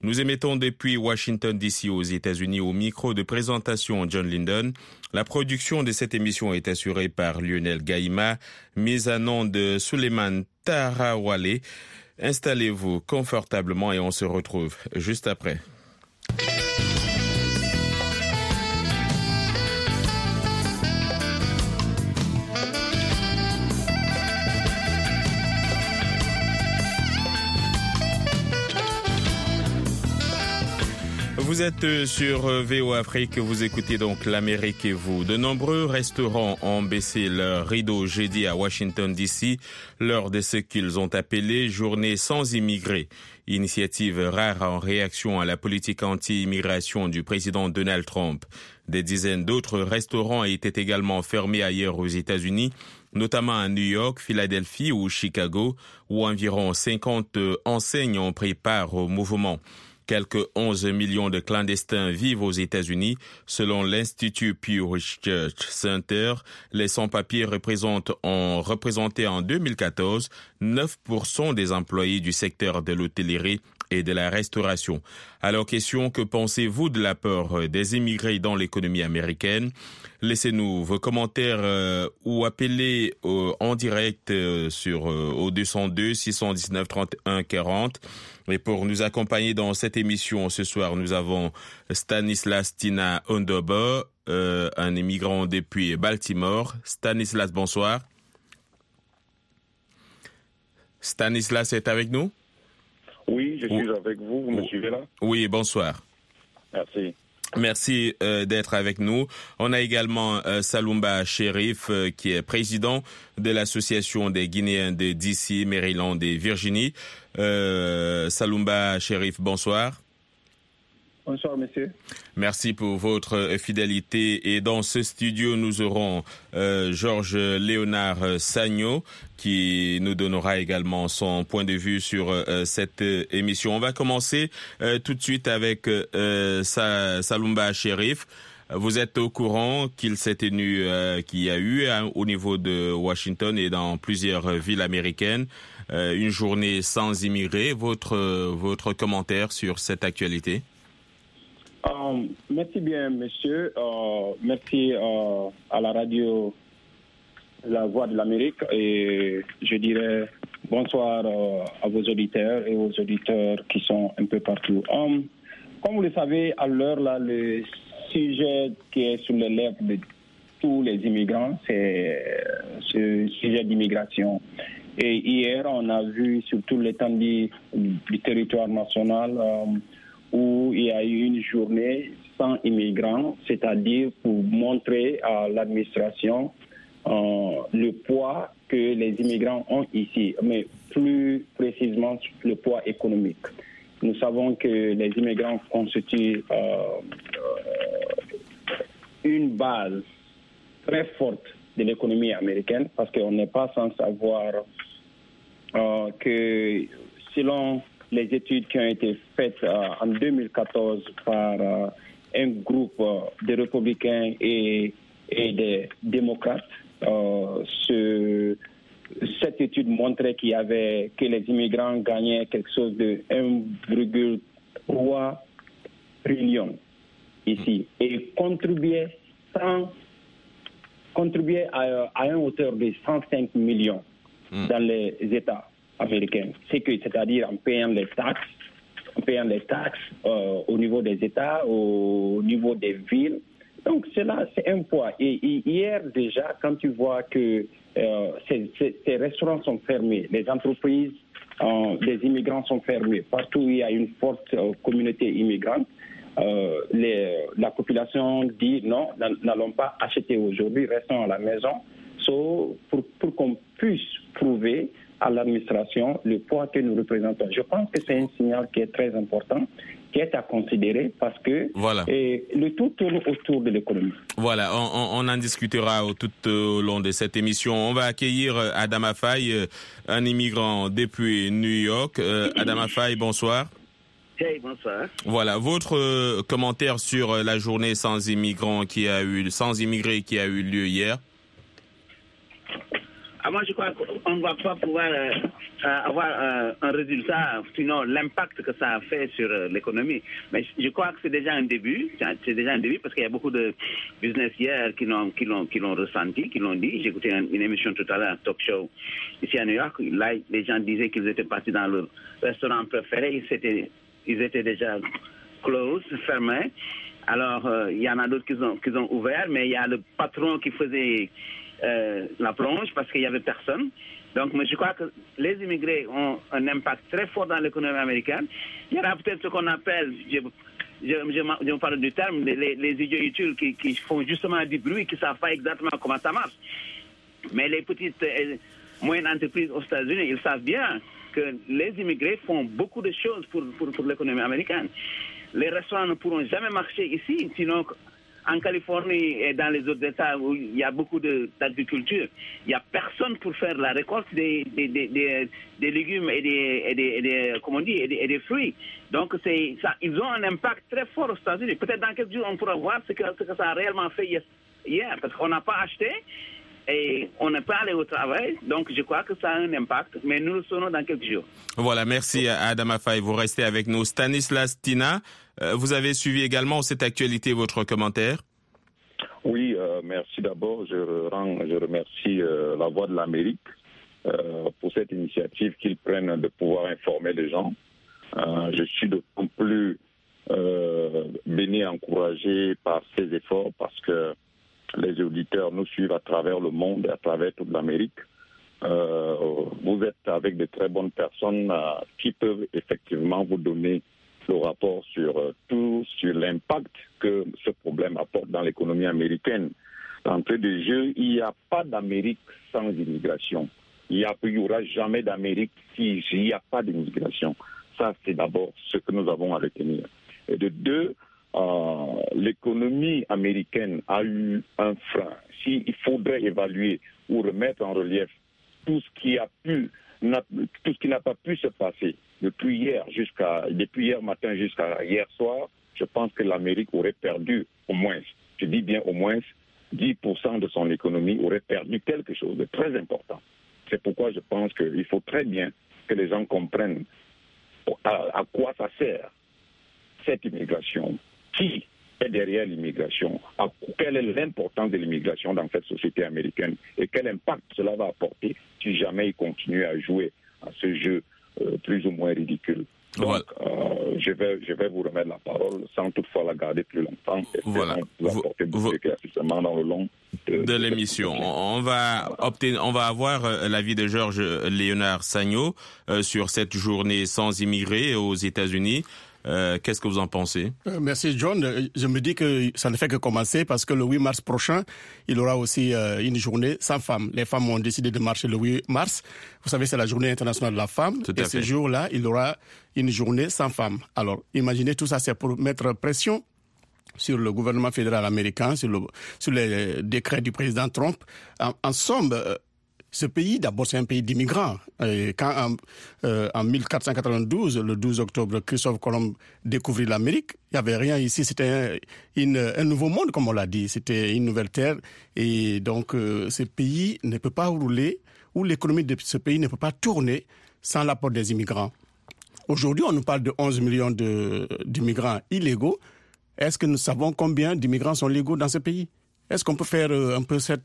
Nous émettons depuis Washington DC aux États-Unis au micro de présentation John Linden. La production de cette émission est assurée par Lionel Gaïma, mise en onde de Suleiman Tarawale. Installez-vous confortablement et on se retrouve juste après. Vous êtes sur VOA Afrique, vous écoutez donc l'Amérique et vous. De nombreux restaurants ont baissé leur rideau jeudi à Washington DC lors de ce qu'ils ont appelé Journée sans immigrés. Initiative rare en réaction à la politique anti-immigration du président Donald Trump. Des dizaines d'autres restaurants étaient également fermés ailleurs aux États-Unis, notamment à New York, Philadelphie ou Chicago, où environ 50 enseignes ont pris part au mouvement. Quelques 11 millions de clandestins vivent aux États-Unis. Selon l'Institut Pew Research Center, les sans-papiers ont représenté en 2014 9% des employés du secteur de l'hôtellerie et de la restauration. Alors, question, que pensez-vous de l'apport des immigrés dans l'économie américaine? Laissez-nous vos commentaires ou appelez en direct au 202 619 31 40. Et pour nous accompagner dans cette émission ce soir, nous avons Stanislas Tina Ondobo, un immigrant depuis Baltimore. Stanislas, bonsoir. Stanislas est avec nous? Oui, je suis avec vous. Vous me suivez là? Oui, bonsoir. Merci. Merci d'être avec nous. On a également Saloumba Chérif, qui est président de l'Association des Guinéens de DC, Maryland et Virginie. Saloumba Chérif, bonsoir. Bonsoir, monsieur. Merci pour votre fidélité. Et dans ce studio, nous aurons Georges Léonard Sagno, qui nous donnera également son point de vue sur cette émission. On va commencer tout de suite avec Saloumba Chérif. Vous êtes au courant qu'il y a eu au niveau de Washington et dans plusieurs villes américaines une journée sans immigrés. Votre commentaire sur cette actualité? Merci bien, monsieur. Merci à la radio La Voix de l'Amérique et je dirais bonsoir à vos auditeurs et aux auditeurs qui sont un peu partout. Comme vous le savez, à l'heure là, le sujet qui est sur les lèvres de tous les immigrants, c'est ce sujet d'immigration. Et hier, on a vu sur toute l'étendue du territoire national où il y a eu une journée sans immigrants, c'est-à-dire pour montrer à l'administration le poids que les immigrants ont ici, mais plus précisément le poids économique. Nous savons que les immigrants constituent une base très forte de l'économie américaine, parce qu'on n'est pas sans savoir que selon les études qui ont été faites en 2014 par un groupe de républicains et des démocrates, cette étude montrait que les immigrants gagnaient quelque chose de 1,3 trillion ici et contribuaient à une hauteur de 105 millions dans les États américains. C'est-à-dire en payant les taxes au niveau des États, au niveau des villes. Donc cela, c'est un poids. Et hier déjà, quand tu vois que ces restaurants sont fermés, les entreprises des immigrants sont fermées, partout où il y a une forte communauté immigrante, la population dit non, n'allons pas acheter aujourd'hui, restons à la maison, pour qu'on puisse prouver à l'administration le poids que nous représentons. Je pense que c'est un signal qui est très important, qui est à considérer parce que le tout tourne autour de l'économie. Voilà, on en discutera tout au long de cette émission. On va accueillir Adama Faye, un immigrant depuis New York. Adama Faye, bonsoir. Hey, bonsoir. Voilà, votre commentaire sur la journée sans immigrés qui a eu lieu hier. Moi, je crois qu'on ne va pas pouvoir avoir un résultat, sinon l'impact que ça a fait sur l'économie. Mais je crois que c'est déjà un début. C'est déjà un début parce qu'il y a beaucoup de business hier qui l'ont ressenti, qui l'ont dit. J'ai écouté une émission tout à l'heure, un talk show ici à New York. Là, les gens disaient qu'ils étaient partis dans leur restaurant préféré. Ils étaient déjà close, fermés. Alors, il y en a d'autres qui ont ouvert, mais il y a le patron qui faisait la plonge parce qu'il n'y avait personne. Donc, mais je crois que les immigrés ont un impact très fort dans l'économie américaine. Il y aura peut-être ce qu'on appelle, je me parle du terme, les idiots utiles qui font justement du bruit, qui ne savent pas exactement comment ça marche. Mais les petites et moyennes entreprises aux États-Unis, ils savent bien que les immigrés font beaucoup de choses pour l'économie américaine. Les restaurants ne pourront jamais marcher ici, sinon en Californie et dans les autres États où il y a beaucoup d'agriculture, il n'y a personne pour faire la récolte des légumes et des fruits. Donc ils ont un impact très fort aux États-Unis. Peut-être dans quelques jours on pourra voir ce que ça a réellement fait hier, parce qu'on n'a pas acheté et on n'est pas allé au travail, donc je crois que ça a un impact, mais nous le saurons dans quelques jours. Voilà, merci Adama Faye, vous restez avec nous. Stanislas Tina, vous avez suivi également cette actualité, votre commentaire? Oui, merci d'abord. Je remercie la Voix de l'Amérique pour cette initiative qu'ils prennent de pouvoir informer les gens. Je suis d'autant plus béni et encouragé par ces efforts parce que les auditeurs nous suivent à travers le monde et à travers toute l'Amérique. Vous êtes avec de très bonnes personnes qui peuvent effectivement vous donner le rapport sur l'impact que ce problème apporte dans l'économie américaine. D'entrée de jeu, il n'y a pas d'Amérique sans immigration. Il n'y aura jamais d'Amérique s'il n'y a pas d'immigration. Ça, c'est d'abord ce que nous avons à retenir. Et de deux, l'économie américaine a eu un frein. S'il faudrait évaluer ou remettre en relief tout ce qui n'a pas pu se passer depuis hier matin jusqu'à hier soir, je pense que l'Amérique aurait perdu au moins, je dis bien au moins, 10% de son économie aurait perdu quelque chose de très important. C'est pourquoi je pense qu'il faut très bien que les gens comprennent à quoi ça sert cette immigration. Qui est derrière l'immigration? Quelle est l'importance de l'immigration dans cette société américaine et quel impact cela va apporter si jamais ils continuent à jouer à ce jeu plus ou moins ridicule. Donc, je vais vous remettre la parole sans toutefois la garder plus longtemps. Voilà. Vous apporter beaucoup d'éclaircissements dans le long de l'émission. On va avoir l'avis de Georges Léonard Sagno sur cette journée sans immigrés aux États-Unis. Qu'est-ce que vous en pensez? Merci John. Je me dis que ça ne fait que commencer parce que le 8 mars prochain, il y aura aussi une journée sans femmes. Les femmes ont décidé de marcher le 8 mars. Vous savez, c'est la journée internationale de la femme. Et ce jour-là, il y aura une journée sans femmes. Alors, imaginez tout ça, c'est pour mettre pression sur le gouvernement fédéral américain, sur les décrets du président Trump. En somme, ce pays, d'abord, c'est un pays d'immigrants. Quand en 1492, le 12 octobre, Christophe Colomb découvrit l'Amérique, il n'y avait rien ici. C'était un nouveau monde, comme on l'a dit. C'était une nouvelle terre. Et donc, ce pays ne peut pas rouler, ou l'économie de ce pays ne peut pas tourner sans l'apport des immigrants. Aujourd'hui, on nous parle de 11 millions d'immigrants illégaux. Est-ce que nous savons combien d'immigrants sont légaux dans ce pays? Est-ce qu'on peut faire un peu cette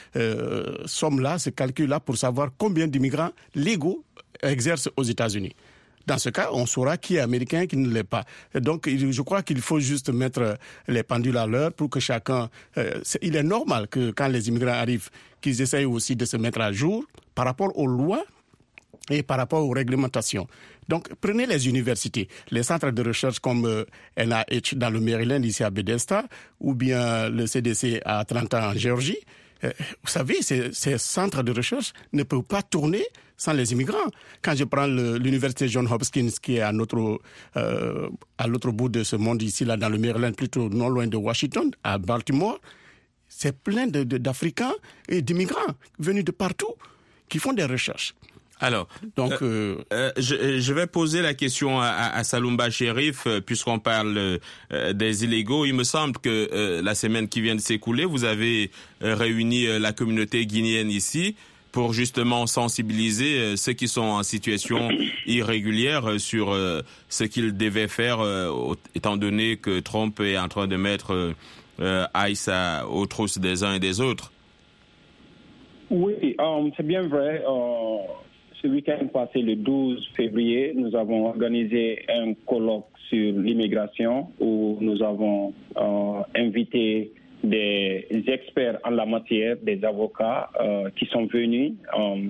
somme-là, ce calcul-là, pour savoir combien d'immigrants légaux exercent aux États-Unis? Dans ce cas, on saura qui est américain, qui ne l'est pas. Donc, je crois qu'il faut juste mettre les pendules à l'heure pour que chacun... il est normal que quand les immigrants arrivent, qu'ils essayent aussi de se mettre à jour par rapport aux lois et par rapport aux réglementations. Donc, prenez les universités, les centres de recherche comme NIH dans le Maryland, ici à Bethesda, ou bien le CDC à Atlanta, en Géorgie. Vous savez, ces centres de recherche ne peuvent pas tourner sans les immigrants. Quand je prends l'université Johns Hopkins, qui est à l'autre bout de ce monde ici, là, dans le Maryland, plutôt non loin de Washington, à Baltimore, c'est plein d'Africains et d'immigrants venus de partout qui font des recherches. Alors, donc, je vais poser la question à Saloumba Chérif, puisqu'on parle des illégaux. Il me semble que la semaine qui vient de s'écouler, vous avez réuni la communauté guinéenne ici. pour justement sensibiliser ceux qui sont en situation irrégulière sur ce qu'ils devaient faire, étant donné que Trump est en train de mettre ICE aux trousses des uns et des autres. Oui, c'est bien vrai. Ce week-end passé, le 12 février, nous avons organisé un colloque sur l'immigration où nous avons invité des experts en la matière, des avocats qui sont venus en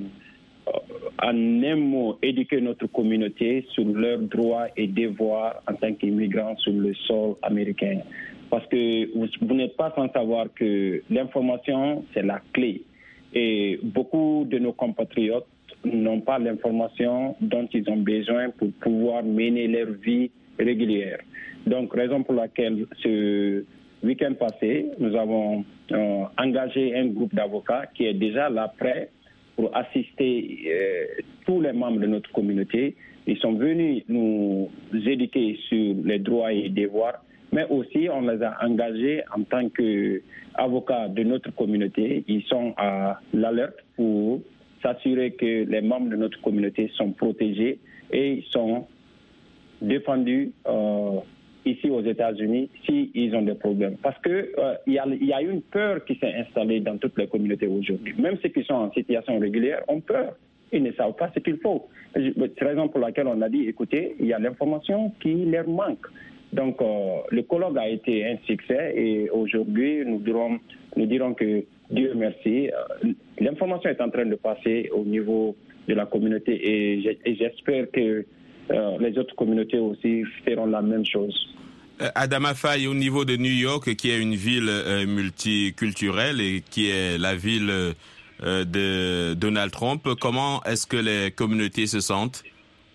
un mot éduquer notre communauté sur leurs droits et devoirs en tant qu'immigrants sur le sol américain. Parce que vous n'êtes pas sans savoir que l'information, c'est la clé. Et beaucoup de nos compatriotes n'ont pas l'information dont ils ont besoin pour pouvoir mener leur vie régulière. Donc, raison pour laquelle ce week-end passé, nous avons engagé un groupe d'avocats qui est déjà là prêt pour assister tous les membres de notre communauté. Ils sont venus nous éduquer sur les droits et devoirs, mais aussi on les a engagés en tant qu'avocats de notre communauté. Ils sont à l'alerte pour s'assurer que les membres de notre communauté sont protégés et sont défendus ici aux États-Unis s'ils ont des problèmes. Parce qu'il y a une peur qui s'est installée dans toutes les communautés aujourd'hui. Même ceux qui sont en situation régulière ont peur. Ils ne savent pas ce qu'il faut. C'est la raison pour laquelle on a dit, écoutez, il y a l'information qui leur manque. Donc, le colloque a été un succès et aujourd'hui, nous dirons que Dieu merci. L'information est en train de passer au niveau de la communauté et j'espère que les autres communautés aussi feront la même chose. Adama Faye, au niveau de New York, qui est une ville multiculturelle et qui est la ville de Donald Trump, comment est-ce que les communautés se sentent?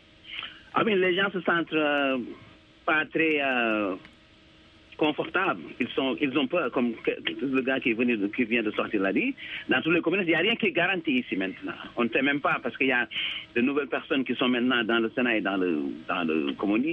Les gens se sentent pas très confortables. Ils ont peur, comme le gars qui vient de sortir l'a dit. Dans toutes les communautés, il n'y a rien qui est garanti ici maintenant. On ne sait même pas parce qu'il y a de nouvelles personnes qui sont maintenant dans le Sénat et dans le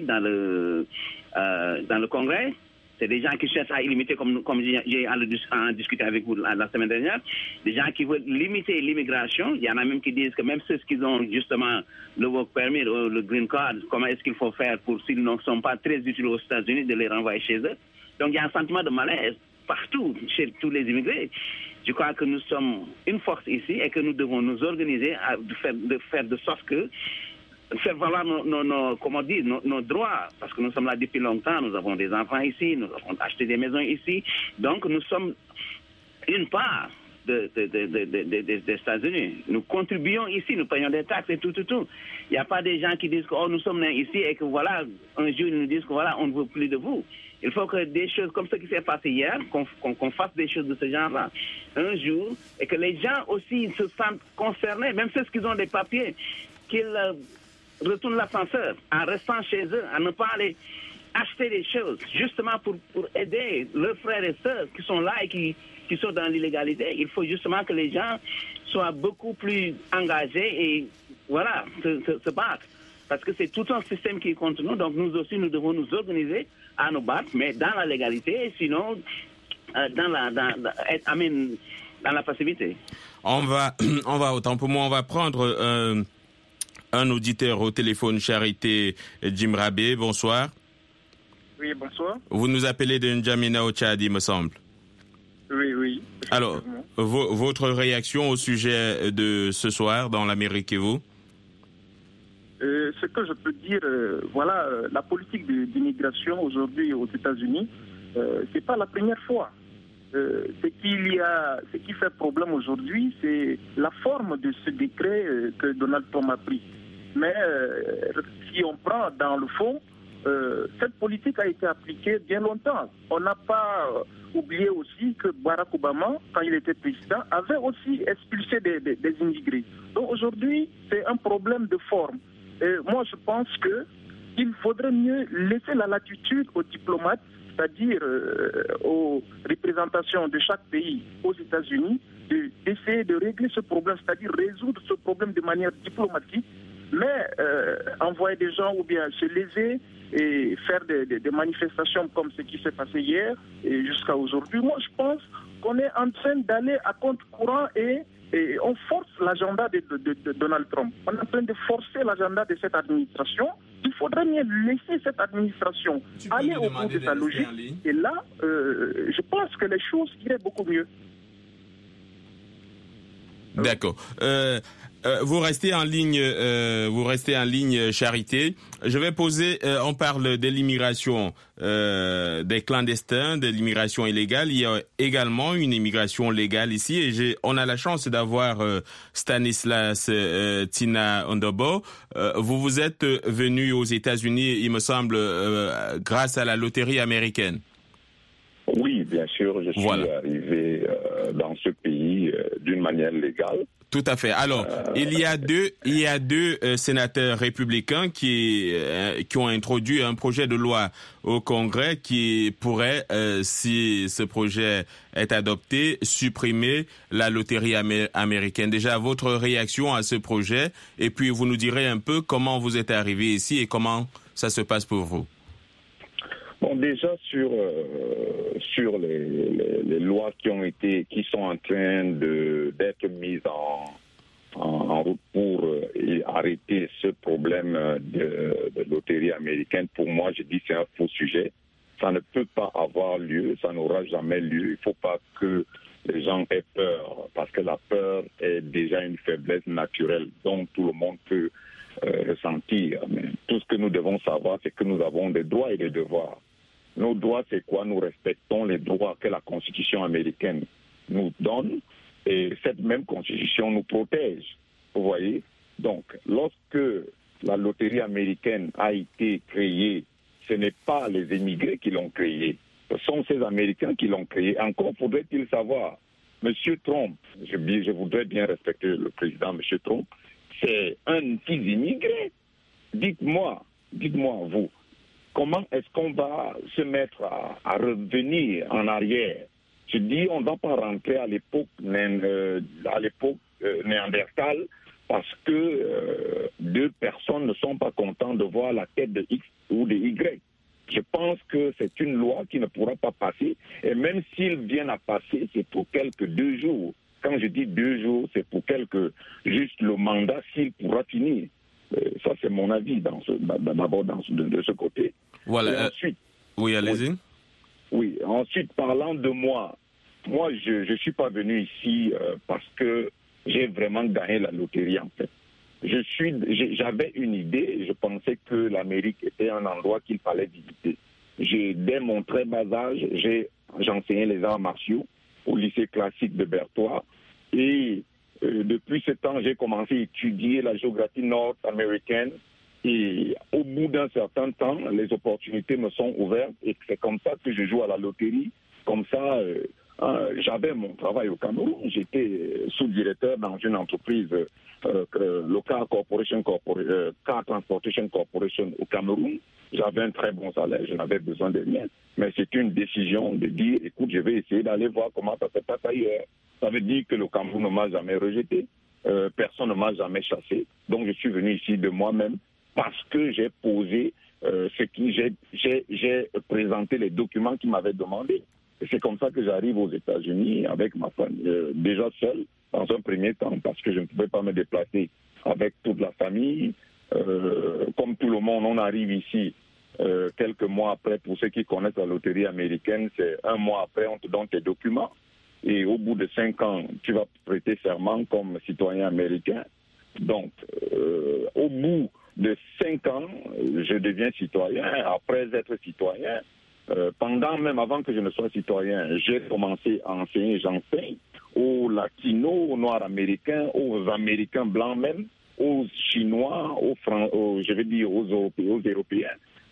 Congrès. C'est des gens qui cherchent à limiter, comme j'ai en discuté avec vous la semaine dernière, des gens qui veulent limiter l'immigration. Il y en a même qui disent que même ceux qui ont justement le work permit ou le green card, comment est-ce qu'il faut faire pour, s'ils ne sont pas très utiles aux États-Unis, de les renvoyer chez eux. Donc il y a un sentiment de malaise partout, chez tous les immigrés. Je crois que nous sommes une force ici et que nous devons nous organiser de faire de sorte que faire valoir nos droits, parce que nous sommes là depuis longtemps, nous avons des enfants ici, nous avons acheté des maisons ici, donc nous sommes une part des États-Unis. Nous contribuons ici, nous payons des taxes et tout. Il n'y a pas des gens qui disent que nous sommes nés ici et que voilà, un jour ils nous disent que voilà, on ne veut plus de vous. Il faut que des choses comme ce qui s'est passé hier, qu'on fasse des choses de ce genre-là un jour, et que les gens aussi se sentent concernés, même ceux qui ont des papiers, qu'ils retournent l'ascenseur en restant chez eux, à ne pas aller acheter des choses, justement pour aider leurs frères et sœurs qui sont là et qui sont dans l'illégalité. Il faut justement que les gens soient beaucoup plus engagés et voilà, se battre. Parce que c'est tout un système qui est contre nous, donc nous aussi, nous devons nous organiser à nous battre, mais dans la légalité, sinon dans la passivité. On va autant pour moi, on va prendre un auditeur au téléphone, Charité Jim Rabé. Bonsoir. Oui, bonsoir. Vous nous appelez de N'Djamena au Tchad, il me semble. Oui. Alors, votre réaction au sujet de ce soir dans l'Amérique et vous? Ce que je peux dire, la politique d'immigration aujourd'hui aux États-Unis, c'est pas la première fois. Ce qui fait problème aujourd'hui, c'est la forme de ce décret que Donald Trump a pris. Mais si on prend dans le fond, cette politique a été appliquée bien longtemps. On n'a pas oublié aussi que Barack Obama, quand il était président, avait aussi expulsé des immigrés. Donc aujourd'hui, c'est un problème de forme. Et moi, je pense qu'il faudrait mieux laisser la latitude aux diplomates, c'est-à-dire aux représentations de chaque pays aux États-Unis, d'essayer de régler ce problème, c'est-à-dire résoudre ce problème de manière diplomatique, mais envoyer des gens ou bien se lever et faire des manifestations comme ce qui s'est passé hier et jusqu'à aujourd'hui. Moi, je pense qu'on est en train d'aller à contre-courant et Et on force l'agenda de Donald Trump. On est en train de forcer l'agenda de cette administration. Il faudrait mieux laisser cette administration aller au bout de sa logique. Et là, je pense que les choses iraient beaucoup mieux. D'accord. Vous restez en ligne, Charité. Je vais poser, on parle de l'immigration des clandestins, de l'immigration illégale. Il y a également une immigration légale ici et on a la chance d'avoir Stanislas Tina Ondobo. Vous êtes venu aux États-Unis, il me semble, grâce à la loterie américaine. Oui, bien sûr, je suis arrivé dans ce pays d'une manière légale. Tout à fait. Alors, il y a deux sénateurs républicains qui ont introduit un projet de loi au Congrès qui pourrait, si ce projet est adopté, supprimer la loterie américaine. Déjà, votre réaction à ce projet, et puis vous nous direz un peu comment vous êtes arrivé ici et comment ça se passe pour vous. Bon, déjà sur les lois qui sont en train d'être mises en route pour arrêter ce problème de loterie américaine, pour moi, je dis c'est un faux sujet. Ça ne peut pas avoir lieu, ça n'aura jamais lieu. Il ne faut pas que les gens aient peur, parce que la peur est déjà une faiblesse naturelle dont tout le monde peut ressentir. Mais tout ce que nous devons savoir, c'est que nous avons des droits et des devoirs. Nos droits, c'est quoi? Nous respectons les droits que la Constitution américaine nous donne et cette même Constitution nous protège. Vous voyez? Donc, lorsque la loterie américaine a été créée, ce n'est pas les immigrés qui l'ont créée. Ce sont ces Américains qui l'ont créée. Encore faudrait-il savoir, M. Trump, je voudrais bien respecter le président M. Trump, c'est un fils immigré. Dites-moi, vous, comment est-ce qu'on va se mettre à revenir en arrière? Je dis, on ne va pas rentrer à l'époque néandertale parce que deux personnes ne sont pas contentes de voir la tête de X ou de Y. Je pense que c'est une loi qui ne pourra pas passer. Et même s'ils viennent à passer, c'est pour quelques 2 jours. Quand je dis 2 jours, c'est pour juste le mandat, s'il pourra finir. Ça, c'est mon avis d'abord de ce côté. Voilà. Ensuite, oui, allez-y. Oui. Ensuite, parlant de moi, je ne suis pas venu ici parce que j'ai vraiment gagné la loterie, en fait. J'avais une idée, je pensais que l'Amérique était un endroit qu'il fallait visiter. Dès mon très bas âge, j'enseignais les arts martiaux au lycée classique de Berthois et depuis ce temps, j'ai commencé à étudier la géographie nord-américaine et au bout d'un certain temps, les opportunités me sont ouvertes et c'est comme ça que je joue à la loterie. Comme ça, j'avais mon travail au Cameroun. J'étais sous-directeur dans une entreprise, le Car Transportation Corporation au Cameroun. J'avais un très bon salaire, je n'avais besoin de rien. Mais c'est une décision de dire, écoute, je vais essayer d'aller voir comment ça se passe ailleurs. Ça veut dire que le Cameroun ne m'a jamais rejeté, personne ne m'a jamais chassé. Donc je suis venu ici de moi-même parce que j'ai posé j'ai présenté les documents qu'ils m'avaient demandé. Et c'est comme ça que j'arrive aux États-Unis avec ma famille, déjà seul dans un premier temps parce que je ne pouvais pas me déplacer avec toute la famille. Comme tout le monde, on arrive ici quelques mois après. Pour ceux qui connaissent la loterie américaine, c'est 1 mois après, on te donne tes documents. Et au bout de 5 ans, tu vas prêter serment comme citoyen américain. Donc, au bout de 5 ans, je deviens citoyen. Après être citoyen, même avant que je ne sois citoyen, j'ai commencé à enseigner. J'enseigne aux latinos, aux noirs américains, aux américains blancs même, aux chinois, aux européens,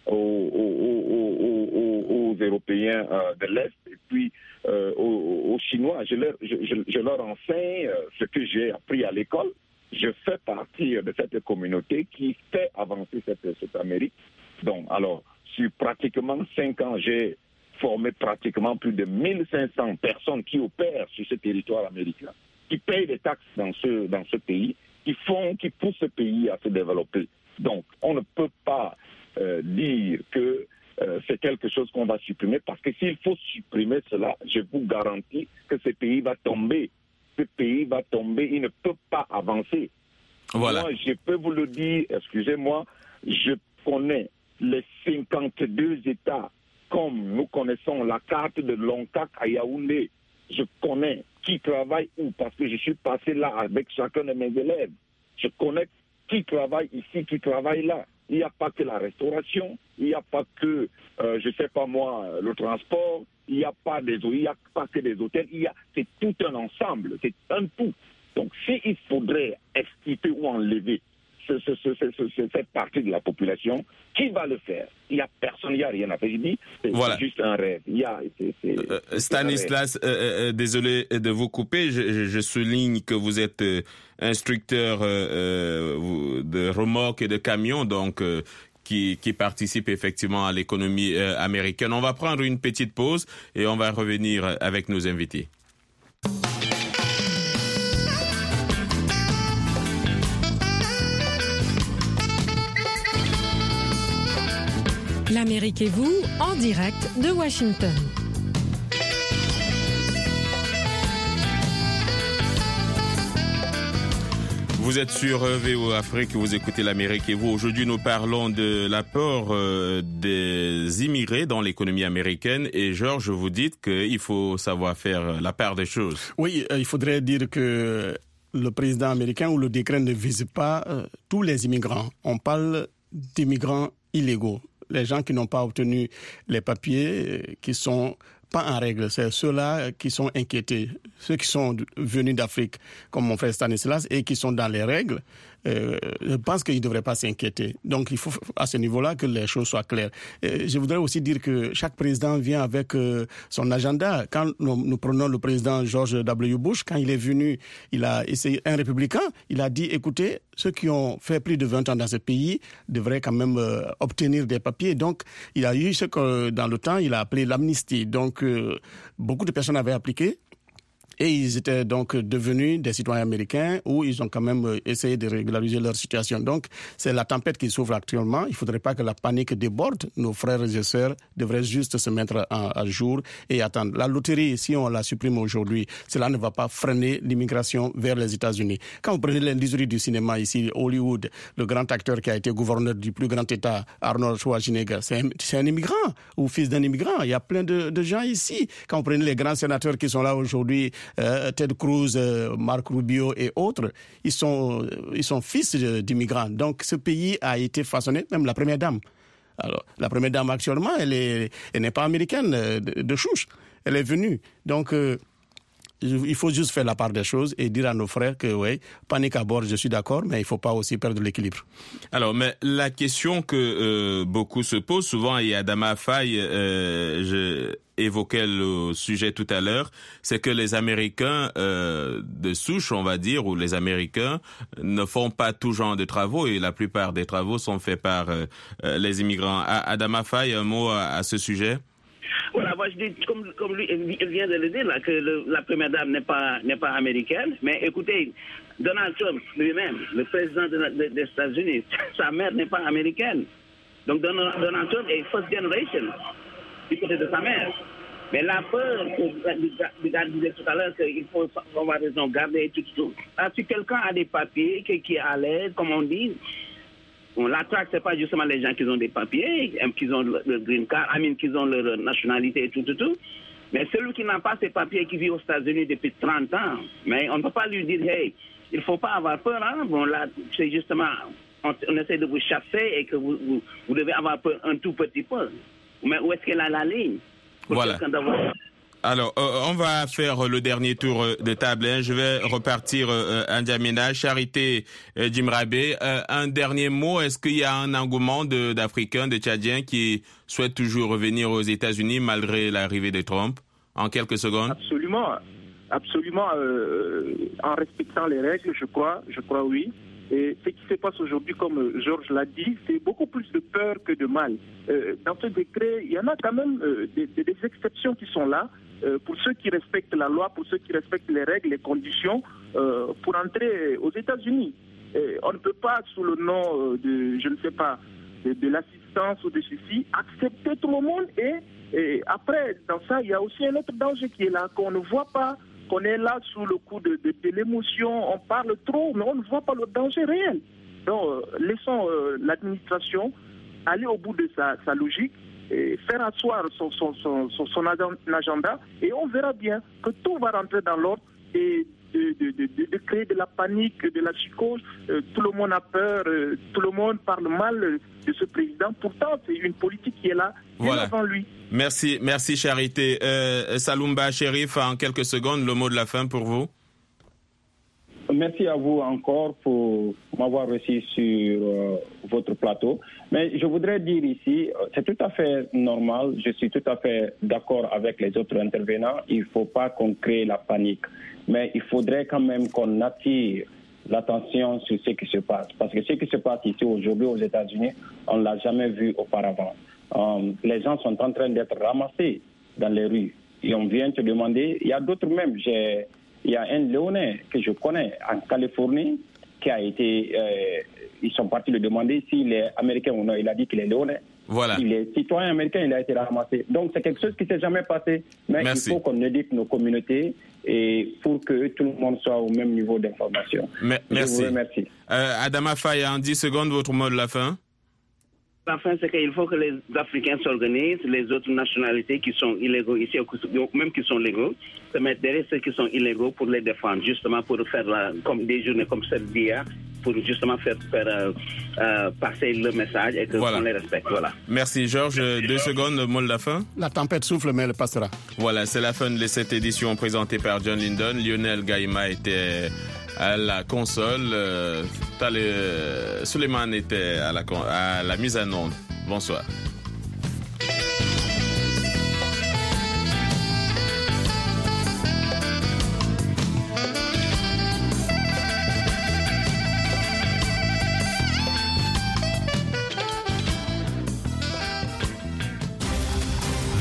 aux européens de l'Est, et puis aux Chinois. Je leur enseigne ce que j'ai appris à l'école. Je fais partie de cette communauté qui fait avancer cette Amérique. Donc, alors, sur pratiquement 5 ans, j'ai formé pratiquement plus de 1500 personnes qui opèrent sur ce territoire américain, qui payent des taxes dans ce pays, qui poussent ce pays à se développer. Donc, on ne peut pas dire que c'est quelque chose qu'on va supprimer, parce que s'il faut supprimer cela, je vous garantis que ce pays va tomber. ce pays va tomber, il ne peut pas avancer. Voilà. Moi, je peux vous le dire, excusez-moi, je connais les 52 États comme nous connaissons la carte de Loncac à Yaoundé. Je connais qui travaille où, parce que je suis passé là avec chacun de mes élèves. Je connais qui travaille ici, qui travaille là. Il n'y a pas que la restauration, il n'y a pas que, je ne sais pas moi, le transport, il n'y a pas que des hôtels, c'est tout un ensemble, c'est un tout. Donc s'il faudrait extirper ou enlever cette partie de la population, qui va le faire? Il n'y a personne, il n'y a rien à faire. Je dis, c'est juste un rêve. Stanislas, désolé de vous couper, je souligne que vous êtes instructeur de remorques et de camions, donc qui participe effectivement à l'économie américaine. On va prendre une petite pause et on va revenir avec nos invités. L'Amérique et vous, en direct de Washington. Vous êtes sur VOA Afrique, vous écoutez l'Amérique et vous. Aujourd'hui, nous parlons de l'apport des immigrés dans l'économie américaine. Et Georges, vous dites qu'il faut savoir faire la part des choses. Oui, il faudrait dire que le président américain ou le décret ne vise pas tous les immigrants. On parle d'immigrants illégaux. Les gens qui n'ont pas obtenu les papiers, qui sont pas en règle, c'est ceux-là qui sont inquiétés. Ceux qui sont venus d'Afrique, comme mon frère Stanislas, et qui sont dans les règles, je pense qu'ils ne devraient pas s'inquiéter. Donc il faut à ce niveau-là que les choses soient claires. Je voudrais aussi dire que chaque président vient avec son agenda. Quand nous prenons le président George W. Bush, quand il est venu, il a essayé, un républicain, il a dit, écoutez, ceux qui ont fait plus de 20 ans dans ce pays devraient quand même obtenir des papiers. Donc il a eu ce que dans le temps, il a appelé l'amnistie. Donc beaucoup de personnes avaient appliqué. Et ils étaient donc devenus des citoyens américains où ils ont quand même essayé de régulariser leur situation. Donc, c'est la tempête qui s'ouvre actuellement. Il ne faudrait pas que la panique déborde. Nos frères et sœurs devraient juste se mettre à jour et attendre. La loterie, si on la supprime aujourd'hui, cela ne va pas freiner l'immigration vers les États-Unis. Quand vous prenez l'industrie du cinéma ici, Hollywood, le grand acteur qui a été gouverneur du plus grand État, Arnold Schwarzenegger, c'est un immigrant ou fils d'un immigrant. Il y a plein de gens ici. Quand vous prenez les grands sénateurs qui sont là aujourd'hui, Ted Cruz, Marco Rubio et autres, ils sont fils d'immigrants. Donc ce pays a été façonné, même la première dame. Alors la première dame actuellement, elle n'est pas américaine de souche. Elle est venue. Donc il faut juste faire la part des choses et dire à nos frères que oui, panique à bord, je suis d'accord, mais il ne faut pas aussi perdre l'équilibre. Alors, mais la question que beaucoup se posent souvent, et Adama Faye, je évoquais le sujet tout à l'heure, c'est que les Américains de souche, on va dire, ou les Américains ne font pas tout genre de travaux et la plupart des travaux sont faits par les immigrants. Adama Faye, un mot à ce sujet? Voilà, moi je dis, comme lui il vient de le dire, là, que la première dame n'est pas américaine, mais écoutez, Donald Trump lui-même, le président des États-Unis, sa mère n'est pas américaine. Donc Donald Trump est first generation du côté de sa mère. Mais la peur, que disait tout à l'heure, qu'il faut avoir raison, garder tout. Si quelqu'un a des papiers, qui est à l'aise, comme on dit, bon, la traque, c'est pas justement les gens qui ont des papiers, qui ont le green card, qui ont leur nationalité et tout. Mais celui qui n'a pas ces papiers, qui vit aux États-Unis depuis 30 ans, mais on ne peut pas lui dire, hey, il ne faut pas avoir peur, hein. Bon, là, c'est justement, on essaie de vous chasser et que vous devez avoir peur un tout petit peu. Mais où est-ce qu'elle a la ligne? Voilà. Alors, on va faire le dernier tour de table. Je vais repartir N'Djamena, Charité Djimrabe. Un dernier mot, est-ce qu'il y a un engouement d'Africains, de Tchadiens qui souhaitent toujours revenir aux États-Unis malgré l'arrivée de Trump? En quelques secondes. Absolument. En respectant les règles, je crois oui. Et ce qui se passe aujourd'hui, comme Georges l'a dit, c'est beaucoup plus de peur que de mal. Dans ce décret, il y en a quand même des exceptions qui sont là. Pour ceux qui respectent la loi, pour ceux qui respectent les règles, les conditions, pour entrer aux États-Unis. On ne peut pas, sous le nom de, je ne sais pas, de l'assistance ou de ceci, accepter tout le monde. Et après, dans ça, il y a aussi un autre danger qui est là, qu'on ne voit pas qu'on est là sous le coup de l'émotion, on parle trop, mais on ne voit pas le danger réel. Donc, laissons l'administration aller au bout de sa logique, et faire asseoir son agenda, et on verra bien que tout va rentrer dans l'ordre, et de créer de la panique, de la psychose. Tout le monde a peur, tout le monde parle mal de ce président. Pourtant, c'est une politique qui est là, voilà. Avant lui. Merci Charité. Saloumba Chérif, en quelques secondes, le mot de la fin pour vous. Merci à vous encore pour m'avoir reçu sur votre plateau. Mais je voudrais dire ici, c'est tout à fait normal, je suis tout à fait d'accord avec les autres intervenants, il ne faut pas qu'on crée la panique. Mais il faudrait quand même qu'on attire l'attention sur ce qui se passe. Parce que ce qui se passe ici aujourd'hui aux États-Unis, on ne l'a jamais vu auparavant. Les gens sont en train d'être ramassés dans les rues. Et on vient te demander, il y a d'autres même, il y a un Léonais que je connais en Californie qui a été, ils sont partis le demander s'il est américain ou non. Il a dit qu'il est Léonais. Voilà. Il est citoyen américain, il a été ramassé. Donc c'est quelque chose qui ne s'est jamais passé. Mais Merci. Il faut qu'on éduque nos communautés et pour que tout le monde soit au même niveau d'information. Merci. Je vous remercie. Adama Faye, en 10 secondes, votre mot de la fin. La fin, c'est qu'il faut que les Africains s'organisent, les autres nationalités qui sont illégaux ici, même qui sont légaux, se mettent derrière ceux qui sont illégaux pour les défendre, justement pour faire comme des journées comme celle d'hier, pour justement faire passer le message et qu'on les respecte. Voilà. Merci Georges. 2 secondes, le mot de la fin. La tempête souffle, mais elle passera. Voilà, c'est la fin de cette édition présentée par John Lindon. Lionel Gaïma était à la console. Suleiman était à la mise en onde. Bonsoir.